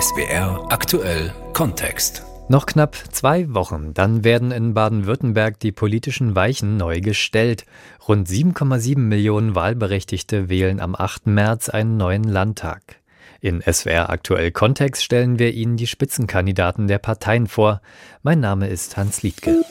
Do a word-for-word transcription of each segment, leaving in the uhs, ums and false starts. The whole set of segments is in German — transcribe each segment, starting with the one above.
S W R aktuell Kontext. Noch knapp zwei Wochen, dann werden in Baden-Württemberg die politischen Weichen neu gestellt. Rund sieben Komma sieben Millionen Wahlberechtigte wählen am achten März einen neuen Landtag. In S W R aktuell Kontext stellen wir Ihnen die Spitzenkandidaten der Parteien vor. Mein Name ist Hans Liedtke.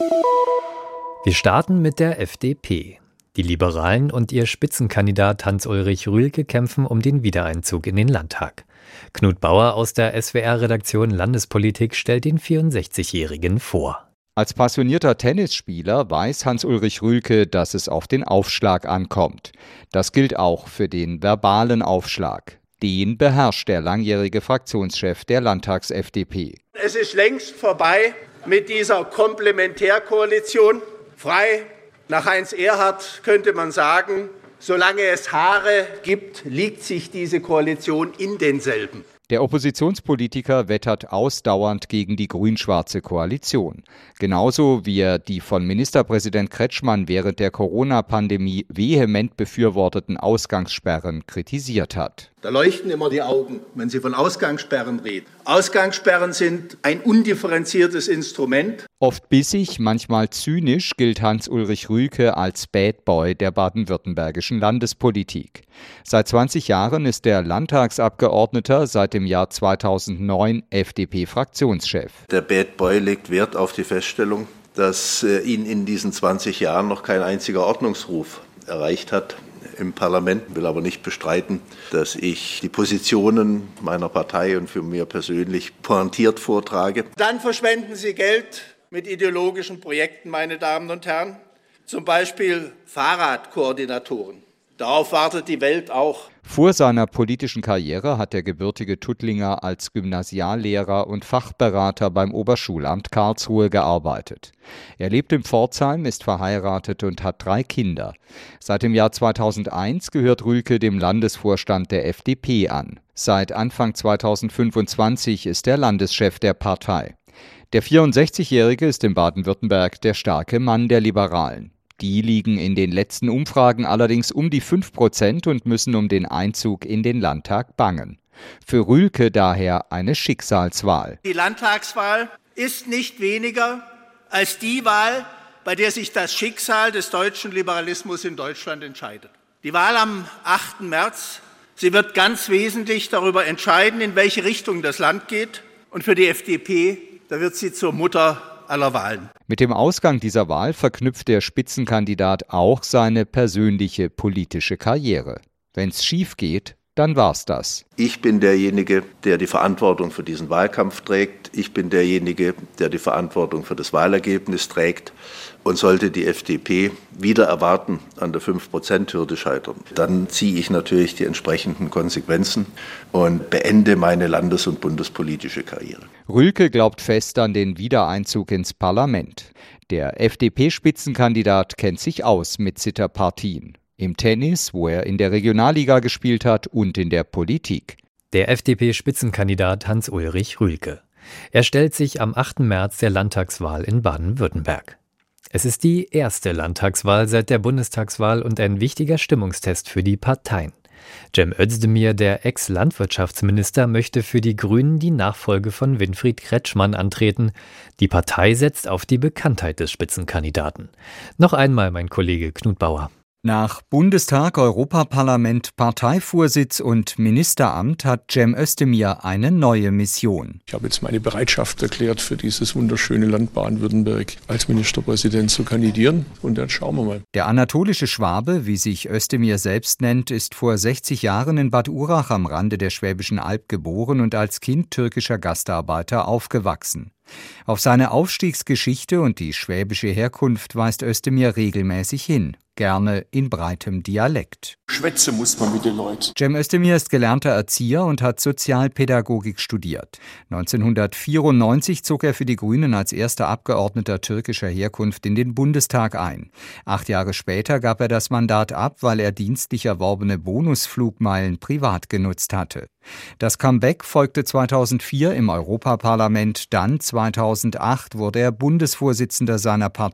Wir starten mit der F D P. Die Liberalen und ihr Spitzenkandidat Hans-Ulrich Rühlke kämpfen um den Wiedereinzug in den Landtag. Knut Bauer aus der S W R-Redaktion Landespolitik stellt den vierundsechzigjährigen vor. Als passionierter Tennisspieler weiß Hans-Ulrich Rühlke, dass es auf den Aufschlag ankommt. Das gilt auch für den verbalen Aufschlag. Den beherrscht der langjährige Fraktionschef der Landtags-F D P. Es ist längst vorbei mit dieser Komplementärkoalition. Frei nach Heinz Erhardt könnte man sagen, solange es Haare gibt, liegt sich diese Koalition in denselben. Der Oppositionspolitiker wettert ausdauernd gegen die grün-schwarze Koalition. Genauso wie er die von Ministerpräsident Kretschmann während der Corona-Pandemie vehement befürworteten Ausgangssperren kritisiert hat. Da leuchten immer die Augen, wenn Sie von Ausgangssperren reden. Ausgangssperren sind ein undifferenziertes Instrument. Oft bissig, manchmal zynisch gilt Hans-Ulrich Rühlke als Bad Boy der baden-württembergischen Landespolitik. Seit zwanzig Jahren ist der Landtagsabgeordneter seit dem Jahr zweitausendneun F D P-Fraktionschef. Der Bad Boy legt Wert auf die Feststellung, dass äh, ihn in diesen zwanzig Jahren noch kein einziger Ordnungsruf erreicht hat im Parlament. Ich will aber nicht bestreiten, dass ich die Positionen meiner Partei und für mich persönlich pointiert vortrage. Dann verschwenden Sie Geld mit ideologischen Projekten, meine Damen und Herren. Zum Beispiel Fahrradkoordinatoren. Darauf wartet die Welt auch. Vor seiner politischen Karriere hat der gebürtige Tuttlinger als Gymnasiallehrer und Fachberater beim Oberschulamt Karlsruhe gearbeitet. Er lebt in Pforzheim, ist verheiratet und hat drei Kinder. Seit dem Jahr zweitausendeins gehört Rühlke dem Landesvorstand der F D P an. Seit Anfang zweitausendfünfundzwanzig ist er Landeschef der Partei. Der vierundsechzigjährige ist in Baden-Württemberg der starke Mann der Liberalen. Die liegen in den letzten Umfragen allerdings um die fünf Prozent und müssen um den Einzug in den Landtag bangen. Für Rühlke daher eine Schicksalswahl. Die Landtagswahl ist nicht weniger als die Wahl, bei der sich das Schicksal des deutschen Liberalismus in Deutschland entscheidet. Die Wahl am achten März, sie wird ganz wesentlich darüber entscheiden, in welche Richtung das Land geht. Und für die F D P, da wird sie zur Mutter aller Wahlen. Mit dem Ausgang dieser Wahl verknüpft der Spitzenkandidat auch seine persönliche politische Karriere. Wenn's schief geht, dann war's das. Ich bin derjenige, der die Verantwortung für diesen Wahlkampf trägt. Ich bin derjenige, der die Verantwortung für das Wahlergebnis trägt. Und sollte die F D P wieder erwarten an der fünf Prozent Hürde scheitern, dann ziehe ich natürlich die entsprechenden Konsequenzen und beende meine landes- und bundespolitische Karriere. Rühlke glaubt fest an den Wiedereinzug ins Parlament. Der F D P-Spitzenkandidat kennt sich aus mit Zitterpartien. Im Tennis, wo er in der Regionalliga gespielt hat, und in der Politik. Der F D P-Spitzenkandidat Hans-Ulrich Rühlke. Er stellt sich am achten März der Landtagswahl in Baden-Württemberg. Es ist die erste Landtagswahl seit der Bundestagswahl und ein wichtiger Stimmungstest für die Parteien. Cem Özdemir, der Ex-Landwirtschaftsminister, möchte für die Grünen die Nachfolge von Winfried Kretschmann antreten. Die Partei setzt auf die Bekanntheit des Spitzenkandidaten. Noch einmal mein Kollege Knut Bauer. Nach Bundestag, Europaparlament, Parteivorsitz und Ministeramt hat Cem Özdemir eine neue Mission. Ich habe jetzt meine Bereitschaft erklärt, für dieses wunderschöne Land Baden-Württemberg als Ministerpräsident zu kandidieren. Und dann schauen wir mal. Der anatolische Schwabe, wie sich Özdemir selbst nennt, ist vor sechzig Jahren in Bad Urach am Rande der Schwäbischen Alb geboren und als Kind türkischer Gastarbeiter aufgewachsen. Auf seine Aufstiegsgeschichte und die schwäbische Herkunft weist Özdemir regelmäßig hin, gerne in breitem Dialekt. Schwätze muss man mit den Leuten. Cem Özdemir ist gelernter Erzieher und hat Sozialpädagogik studiert. neunzehnhundertvierundneunzig zog er für die Grünen als erster Abgeordneter türkischer Herkunft in den Bundestag ein. Acht Jahre später gab er das Mandat ab, weil er dienstlich erworbene Bonusflugmeilen privat genutzt hatte. Das Comeback folgte zweitausendvier im Europaparlament, dann zweitausendacht wurde er Bundesvorsitzender seiner Partei.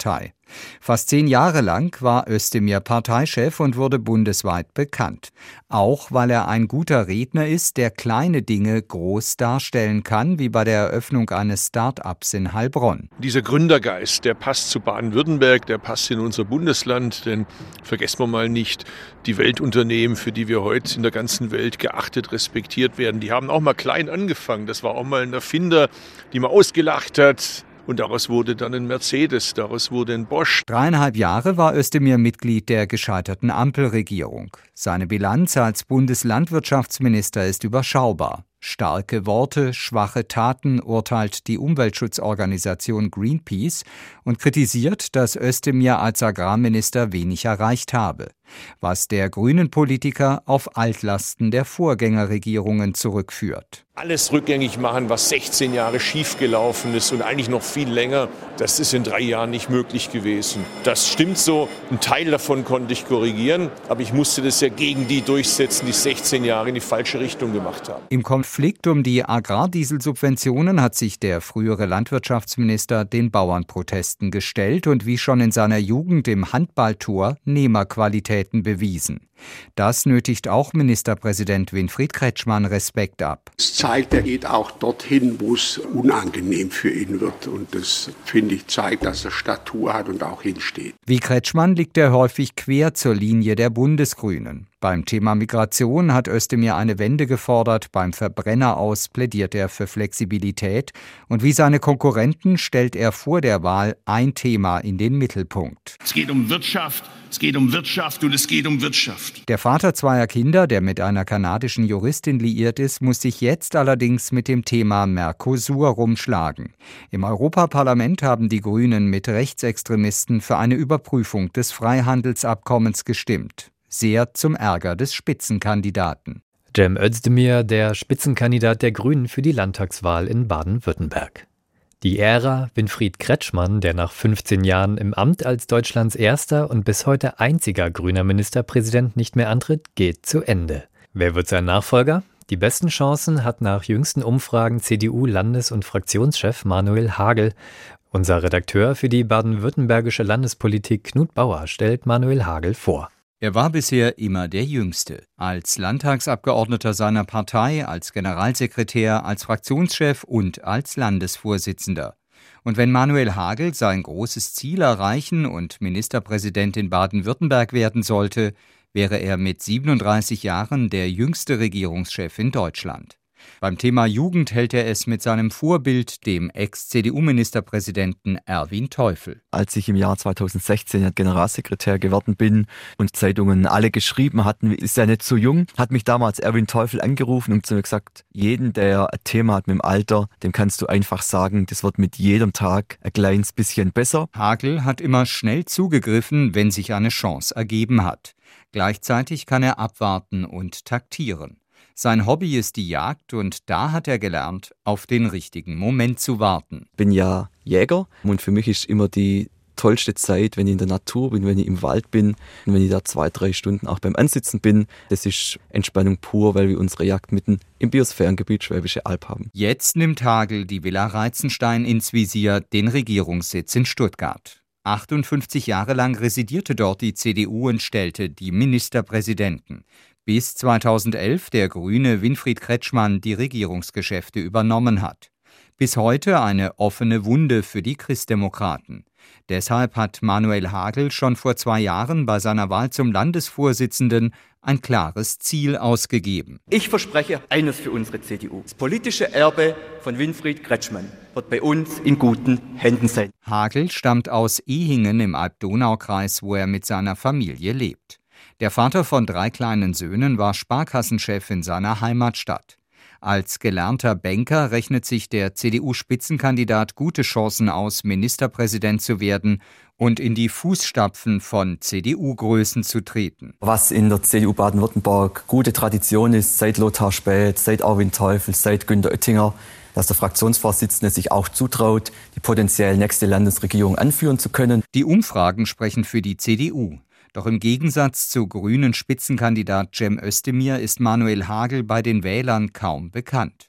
Fast zehn Jahre lang war Özdemir Parteichef und wurde bundesweit bekannt. Auch weil er ein guter Redner ist, der kleine Dinge groß darstellen kann, wie bei der Eröffnung eines Start-ups in Heilbronn. Dieser Gründergeist, der passt zu Baden-Württemberg, der passt in unser Bundesland, denn vergessen wir mal nicht, die Weltunternehmen, für die wir heute in der ganzen Welt geachtet, respektiert werden, die haben auch mal klein angefangen. Das war auch mal ein Erfinder, die man ausgelacht hat. Und daraus wurde dann ein Mercedes, daraus wurde ein Bosch. Dreieinhalb Jahre war Özdemir Mitglied der gescheiterten Ampelregierung. Seine Bilanz als Bundeslandwirtschaftsminister ist überschaubar. Starke Worte, schwache Taten, urteilt die Umweltschutzorganisation Greenpeace und kritisiert, dass Özdemir als Agrarminister wenig erreicht habe, was der grünen Politiker auf Altlasten der Vorgängerregierungen zurückführt. Alles rückgängig machen, was sechzehn Jahre schiefgelaufen ist und eigentlich noch viel länger, das ist in drei Jahren nicht möglich gewesen. Das stimmt so, ein Teil davon konnte ich korrigieren, aber ich musste das ja gegen die durchsetzen, die sechzehn Jahre in die falsche Richtung gemacht haben. Im Konflikt um die Agrardieselsubventionen hat sich der frühere Landwirtschaftsminister den Bauernprotesten gestellt und wie schon in seiner Jugend im Handballtor Nehmerqualitäten bewiesen. Das nötigt auch Ministerpräsident Winfried Kretschmann Respekt ab. Es zeigt, er geht auch dorthin, wo es unangenehm für ihn wird. Und das, finde ich, zeigt, dass er Statur hat und auch hinsteht. Wie Kretschmann liegt er häufig quer zur Linie der Bundesgrünen. Beim Thema Migration hat Özdemir eine Wende gefordert, beim Verbrenner aus plädiert er für Flexibilität und wie seine Konkurrenten stellt er vor der Wahl ein Thema in den Mittelpunkt. Es geht um Wirtschaft, es geht um Wirtschaft und es geht um Wirtschaft. Der Vater zweier Kinder, der mit einer kanadischen Juristin liiert ist, muss sich jetzt allerdings mit dem Thema Mercosur rumschlagen. Im Europaparlament haben die Grünen mit Rechtsextremisten für eine Überprüfung des Freihandelsabkommens gestimmt. Sehr zum Ärger des Spitzenkandidaten. Cem Özdemir, der Spitzenkandidat der Grünen für die Landtagswahl in Baden-Württemberg. Die Ära Winfried Kretschmann, der nach fünfzehn Jahren im Amt als Deutschlands erster und bis heute einziger grüner Ministerpräsident nicht mehr antritt, geht zu Ende. Wer wird sein Nachfolger? Die besten Chancen hat nach jüngsten Umfragen C D U-Landes- und Fraktionschef Manuel Hagel. Unser Redakteur für die baden-württembergische Landespolitik Knut Bauer stellt Manuel Hagel vor. Er war bisher immer der Jüngste. Als Landtagsabgeordneter seiner Partei, als Generalsekretär, als Fraktionschef und als Landesvorsitzender. Und wenn Manuel Hagel sein großes Ziel erreichen und Ministerpräsident in Baden-Württemberg werden sollte, wäre er mit siebenunddreißig Jahren der jüngste Regierungschef in Deutschland. Beim Thema Jugend hält er es mit seinem Vorbild, dem Ex-C D U-Ministerpräsidenten Erwin Teufel. Als ich im Jahr zweitausendsechzehn Generalsekretär geworden bin und Zeitungen alle geschrieben hatten, ist er nicht so jung, hat mich damals Erwin Teufel angerufen und zu mir gesagt, jeden, der ein Thema hat mit dem Alter, dem kannst du einfach sagen, das wird mit jedem Tag ein kleines bisschen besser. Hagel hat immer schnell zugegriffen, wenn sich eine Chance ergeben hat. Gleichzeitig kann er abwarten und taktieren. Sein Hobby ist die Jagd und da hat er gelernt, auf den richtigen Moment zu warten. Ich bin ja Jäger und für mich ist immer die tollste Zeit, wenn ich in der Natur bin, wenn ich im Wald bin und wenn ich da zwei, drei Stunden auch beim Ansitzen bin. Das ist Entspannung pur, weil wir unsere Jagd mitten im Biosphärengebiet Schwäbische Alb haben. Jetzt nimmt Hagel die Villa Reitzenstein ins Visier, den Regierungssitz in Stuttgart. achtundfünfzig Jahre lang residierte dort die C D U und stellte die Ministerpräsidenten. Bis zweitausendelf der Grüne Winfried Kretschmann die Regierungsgeschäfte übernommen hat. Bis heute eine offene Wunde für die Christdemokraten. Deshalb hat Manuel Hagel schon vor zwei Jahren bei seiner Wahl zum Landesvorsitzenden ein klares Ziel ausgegeben. Ich verspreche eines für unsere C D U. Das politische Erbe von Winfried Kretschmann wird bei uns in guten Händen sein. Hagel stammt aus Ehingen im Alb-Donau-Kreis, wo er mit seiner Familie lebt. Der Vater von drei kleinen Söhnen war Sparkassenchef in seiner Heimatstadt. Als gelernter Banker rechnet sich der C D U-Spitzenkandidat gute Chancen aus, Ministerpräsident zu werden und in die Fußstapfen von C D U-Größen zu treten. Was in der C D U Baden-Württemberg gute Tradition ist, seit Lothar Späth, seit Erwin Teufel, seit Günter Oettinger, dass der Fraktionsvorsitzende sich auch zutraut, die potenziell nächste Landesregierung anführen zu können. Die Umfragen sprechen für die C D U. Doch im Gegensatz zu grünen Spitzenkandidat Cem Özdemir ist Manuel Hagel bei den Wählern kaum bekannt.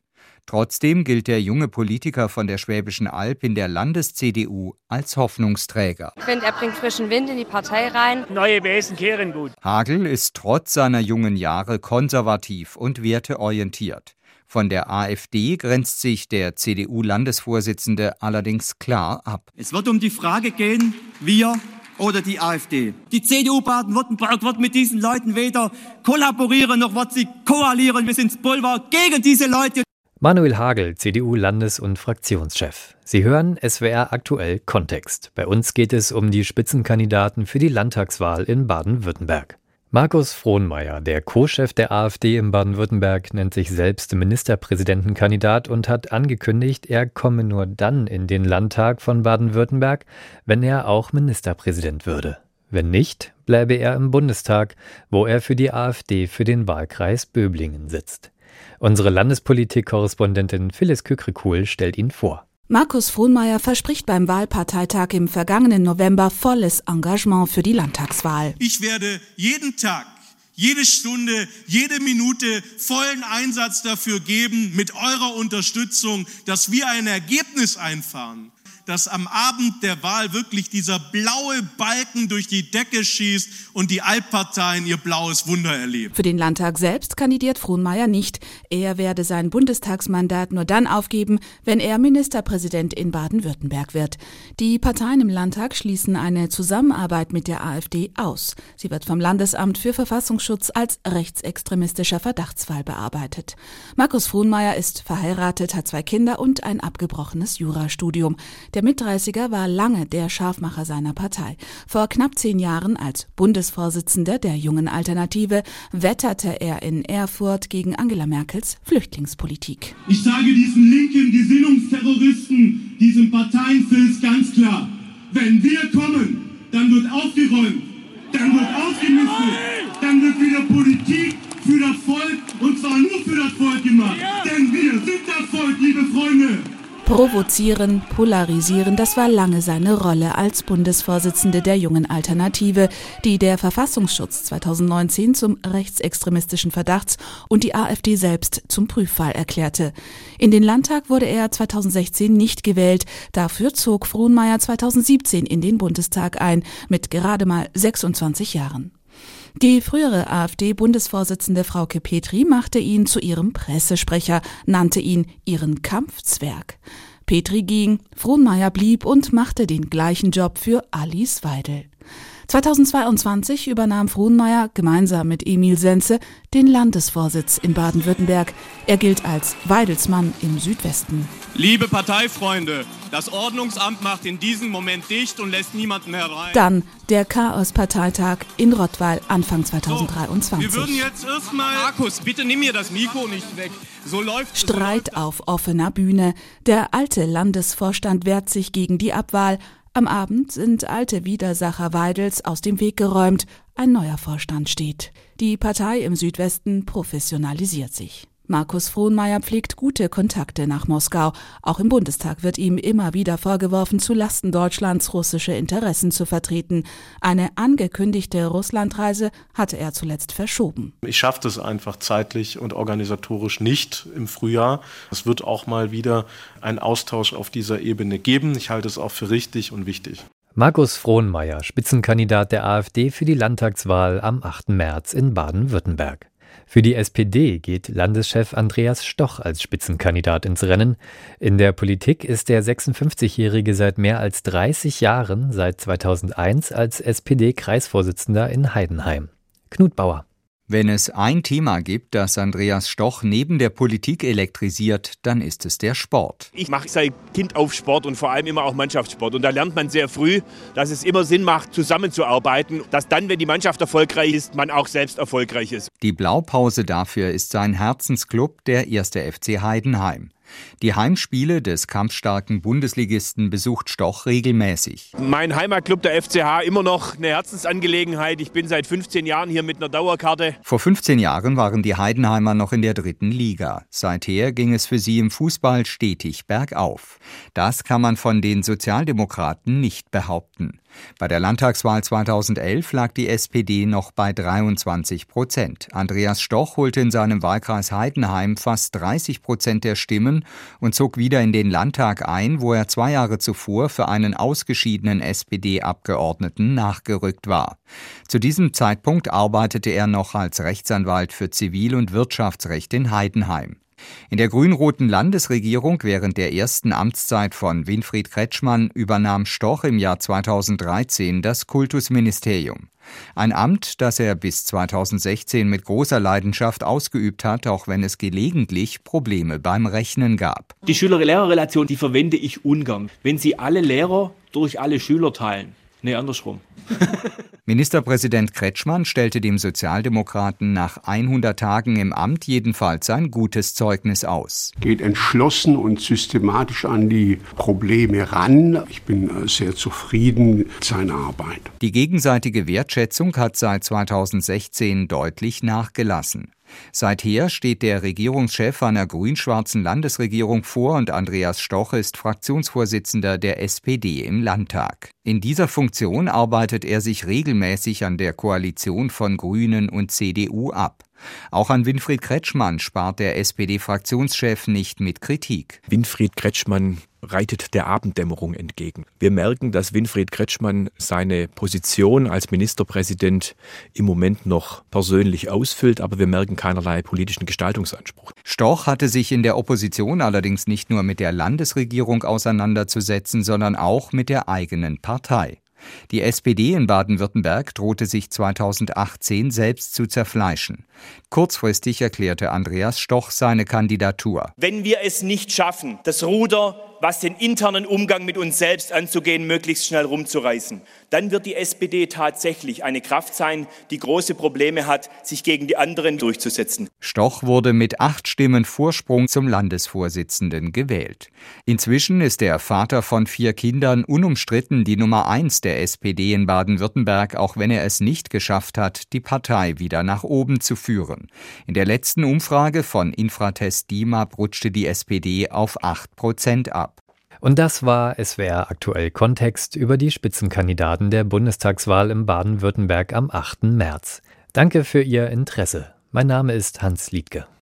Trotzdem gilt der junge Politiker von der Schwäbischen Alb in der Landes-C D U als Hoffnungsträger. Ich finde, er bringt frischen Wind in die Partei rein. Neue Wesen kehren gut. Hagel ist trotz seiner jungen Jahre konservativ und werteorientiert. Von der AfD grenzt sich der C D U-Landesvorsitzende allerdings klar ab. Es wird um die Frage gehen, wir oder die AfD. Die C D U Baden-Württemberg wird mit diesen Leuten weder kollaborieren, noch wird sie koalieren. Wir sind Pulver gegen diese Leute. Manuel Hagel, C D U-Landes- und Fraktionschef. Sie hören S W R aktuell Kontext. Bei uns geht es um die Spitzenkandidaten für die Landtagswahl in Baden-Württemberg. Markus Frohnmaier, der Co-Chef der AfD in Baden-Württemberg, nennt sich selbst Ministerpräsidentenkandidat und hat angekündigt, er komme nur dann in den Landtag von Baden-Württemberg, wenn er auch Ministerpräsident würde. Wenn nicht, bleibe er im Bundestag, wo er für die AfD für den Wahlkreis Böblingen sitzt. Unsere Landespolitik-Korrespondentin Phyllis Kükrekuhl stellt ihn vor. Markus Frohnmaier verspricht beim Wahlparteitag im vergangenen November volles Engagement für die Landtagswahl. Ich werde jeden Tag, jede Stunde, jede Minute vollen Einsatz dafür geben, mit eurer Unterstützung, dass wir ein Ergebnis einfahren, dass am Abend der Wahl wirklich dieser blaue Balken durch die Decke schießt und die Albparteien ihr blaues Wunder erleben. Für den Landtag selbst kandidiert Frohnmaier nicht. Er werde sein Bundestagsmandat nur dann aufgeben, wenn er Ministerpräsident in Baden-Württemberg wird. Die Parteien im Landtag schließen eine Zusammenarbeit mit der AfD aus. Sie wird vom Landesamt für Verfassungsschutz als rechtsextremistischer Verdachtsfall bearbeitet. Markus Frohnmaier ist verheiratet, hat zwei Kinder und ein abgebrochenes Jurastudium. Der Mitdreißiger war lange der Scharfmacher seiner Partei. Vor knapp zehn Jahren als Bundesvorsitzender der Jungen Alternative wetterte er in Erfurt gegen Angela Merkels Flüchtlingspolitik. Ich sage diesen linken Gesinnungsterroristen, diesem Parteienfilz ganz klar, wenn wir kommen, dann wird aufgeräumt, dann wird ausgemistet, dann wird wieder Politik für das Volk und zwar nur für das Volk gemacht. Denn wir sind das Volk, liebe Freunde. Provozieren, polarisieren, das war lange seine Rolle als Bundesvorsitzende der Jungen Alternative, die der Verfassungsschutz zweitausendneunzehn zum rechtsextremistischen Verdachts und die AfD selbst zum Prüffall erklärte. In den Landtag wurde er zweitausendsechzehn nicht gewählt, dafür zog Frohnmaier zweitausendsiebzehn in den Bundestag ein, mit gerade mal sechsundzwanzig Jahren. Die frühere AfD-Bundesvorsitzende Frauke Petry machte ihn zu ihrem Pressesprecher, nannte ihn ihren Kampfzwerg. Petry ging, Frohnmaier blieb und machte den gleichen Job für Alice Weidel. zweitausendzweiundzwanzig übernahm Frohnmaier gemeinsam mit Emil Sense den Landesvorsitz in Baden-Württemberg. Er gilt als Weidelsmann im Südwesten. Liebe Parteifreunde, das Ordnungsamt macht in diesem Moment dicht und lässt niemanden herein. Dann der Chaos-Parteitag in Rottweil Anfang zweitausenddreiundzwanzig. So, wir würden jetzt erstmal... Markus, bitte nimm mir das Mikro nicht weg. So läuft Streit auf offener Bühne. Der alte Landesvorstand wehrt sich gegen die Abwahl. Am Abend sind alte Widersacher Weidels aus dem Weg geräumt. Ein neuer Vorstand steht. Die Partei im Südwesten professionalisiert sich. Markus Frohnmaier pflegt gute Kontakte nach Moskau. Auch im Bundestag wird ihm immer wieder vorgeworfen, zu Lasten Deutschlands russische Interessen zu vertreten. Eine angekündigte Russlandreise hatte er zuletzt verschoben. Ich schaffe das einfach zeitlich und organisatorisch nicht im Frühjahr. Es wird auch mal wieder einen Austausch auf dieser Ebene geben. Ich halte es auch für richtig und wichtig. Markus Frohnmaier, Spitzenkandidat der AfD für die Landtagswahl am achten März in Baden-Württemberg. Für die S P D geht Landeschef Andreas Stoch als Spitzenkandidat ins Rennen. In der Politik ist der sechsundfünfzigjährige seit mehr als dreißig Jahren, seit zweitausendeins als S P D-Kreisvorsitzender in Heidenheim. Knut Bauer. Wenn es ein Thema gibt, das Andreas Stoch neben der Politik elektrisiert, dann ist es der Sport. Ich mache seit Kind auf Sport und vor allem immer auch Mannschaftssport. Und da lernt man sehr früh, dass es immer Sinn macht, zusammenzuarbeiten. Dass dann, wenn die Mannschaft erfolgreich ist, man auch selbst erfolgreich ist. Die Blaupause dafür ist sein Herzensclub, der erste F C Heidenheim. Die Heimspiele des kampfstarken Bundesligisten besucht Stoch regelmäßig. Mein Heimatclub, der F C H, immer noch eine Herzensangelegenheit. Ich bin seit fünfzehn Jahren hier mit einer Dauerkarte. Vor fünfzehn Jahren waren die Heidenheimer noch in der dritten Liga. Seither ging es für sie im Fußball stetig bergauf. Das kann man von den Sozialdemokraten nicht behaupten. Bei der Landtagswahl zweitausendelf lag die S P D noch bei dreiundzwanzig Prozent. Andreas Stoch holte in seinem Wahlkreis Heidenheim fast dreißig Prozent der Stimmen und zog wieder in den Landtag ein, wo er zwei Jahre zuvor für einen ausgeschiedenen S P D-Abgeordneten nachgerückt war. Zu diesem Zeitpunkt arbeitete er noch als Rechtsanwalt für Zivil- und Wirtschaftsrecht in Heidenheim. In der grün-roten Landesregierung während der ersten Amtszeit von Winfried Kretschmann übernahm Stoch im Jahr zweitausenddreizehn das Kultusministerium. Ein Amt, das er bis zweitausendsechzehn mit großer Leidenschaft ausgeübt hat, auch wenn es gelegentlich Probleme beim Rechnen gab. Die Schüler-Lehrer-Relation, die verwende ich ungern. Wenn Sie alle Lehrer durch alle Schüler teilen. Nee, andersrum. Ministerpräsident Kretschmann stellte dem Sozialdemokraten nach hundert Tagen im Amt jedenfalls ein gutes Zeugnis aus. Geht entschlossen und systematisch an die Probleme ran. Ich bin sehr zufrieden mit seiner Arbeit. Die gegenseitige Wertschätzung hat seit zweitausendsechzehn deutlich nachgelassen. Seither steht der Regierungschef einer grün-schwarzen Landesregierung vor und Andreas Stoch ist Fraktionsvorsitzender der S P D im Landtag. In dieser Funktion arbeitet er sich regelmäßig an der Koalition von Grünen und C D U ab. Auch an Winfried Kretschmann spart der S P D-Fraktionschef nicht mit Kritik. Winfried Kretschmann reitet der Abenddämmerung entgegen. Wir merken, dass Winfried Kretschmann seine Position als Ministerpräsident im Moment noch persönlich ausfüllt, aber wir merken keinerlei politischen Gestaltungsanspruch. Stoch hatte sich in der Opposition allerdings nicht nur mit der Landesregierung auseinanderzusetzen, sondern auch mit der eigenen Partei. Die S P D in Baden-Württemberg drohte sich zweitausendachtzehn selbst zu zerfleischen. Kurzfristig erklärte Andreas Stoch seine Kandidatur. Wenn wir es nicht schaffen, das Ruder, was den internen Umgang mit uns selbst anzugehen, möglichst schnell rumzureißen, dann wird die S P D tatsächlich eine Kraft sein, die große Probleme hat, sich gegen die anderen durchzusetzen. Stoch wurde mit acht Stimmen Vorsprung zum Landesvorsitzenden gewählt. Inzwischen ist der Vater von vier Kindern unumstritten die Nummer eins der S P D in Baden-Württemberg, auch wenn er es nicht geschafft hat, die Partei wieder nach oben zu führen. In der letzten Umfrage von Infratest DIMAP rutschte die S P D auf acht Prozent ab. Und das war S W R aktuell Kontext über die Spitzenkandidaten der Bundestagswahl in Baden-Württemberg am achten März. Danke für Ihr Interesse. Mein Name ist Hans Liedtke.